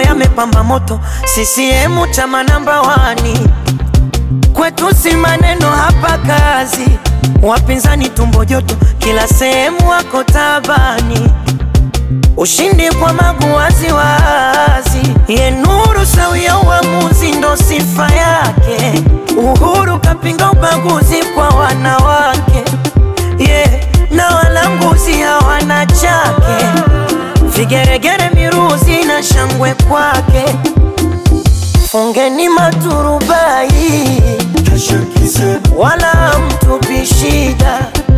mambo yamepamba moto, CCM chama namba 1. Kwetu si maneno hapa kazi, wapinzani tumbo joto, kila sehemu wako tabani. Ushindi kwa magu wazi wazi, ye nuru sawia uamuzi ndo sifa yake. Uhuru kapinga ubaguzi kwa wanawake, na walanguzi hawana chake. Vigeregere miruzi na shangwe kwake. Fungeni maturubai, wala mtupi shida.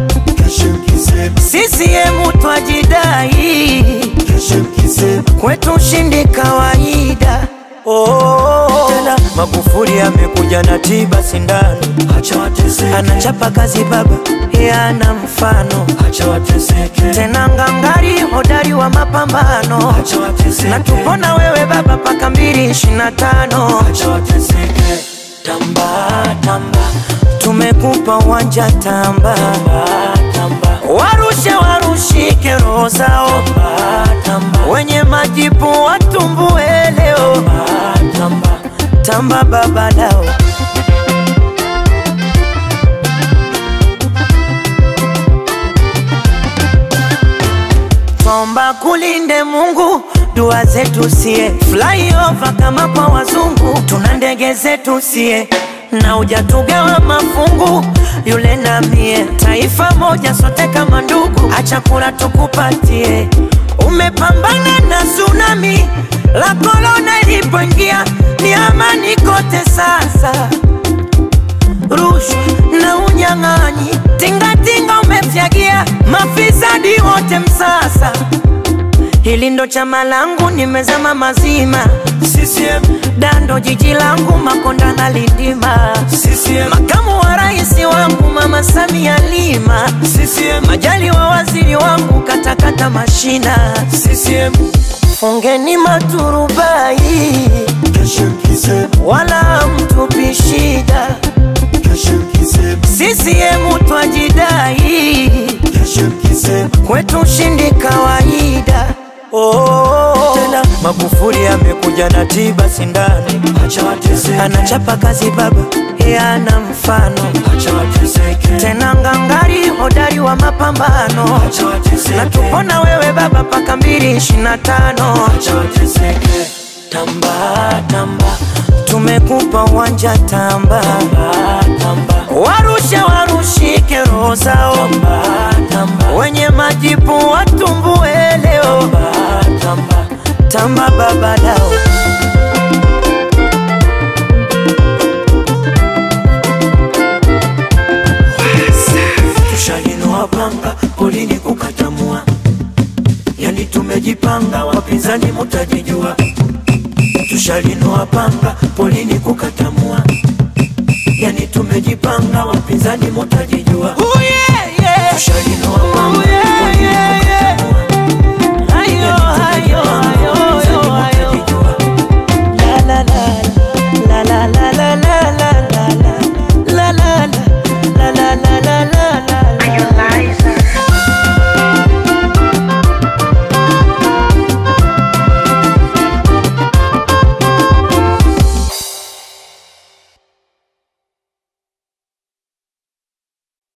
CCM twajidai, kwetu ushindi kawaida. Tena Magufuli amekuja na tiba sindano, anachapa kazi baba, yana mfano. Tena ngangari hodari wa mapambano, na tupona wewe baba paka 2025. Tamba tamba, tumekupa uwanja tamba, warushe warushike roho zao, wenye majipu watumbue leo. Tamba baba lao. Tomba kulinde Mungu, dua zetu sie. Fly over kama kwa wazungu, tuna ndege zetu sie. Na ujatugawa mafungu, yule na mie. Taifa moja sote kama ndugu, acha kula tukupatie. Umepambana na tsunami, la corona ilipoingia, ni amani kote sasa. Rushwa na unyang'anyi, tinga tinga umefyagia, mafisadi wote msasa. Hili ndo chama langu nimezama mazima, CCM. Dando jiji langu Makonda na Lindima, CCM. Makamu wa raisi wangu Mama Samia Lima, CCM. Majali wa waziri wangu katakata mashina, CCM. Fungeni maturubai, wala mtupi shida. CCM twajidai, kwetu ushindi kawaida. Tena Magufuli amekuja na tiba sindano, anachapa kazi baba, yana mfano. Tena ngangari hodari wa mapambano, na tupona wewe baba paka 2025. Tamba tamba, tumekupa uwanja tamba, warushe warushike roho zao, wenye majipu watumbue leo. Tamba baba lao. Tushalinoa panga, polini kukatamua, yani tumejipanga, wapinzani mutajijua. Tushalinoa panga, polini kukatamua, yani tumejipanga, wapinzani mutajijua. Tushalinoa panga,